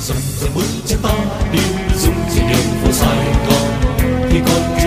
dầm dầm bước chân ta đi dung trên đường phố Sài Gòn thì còn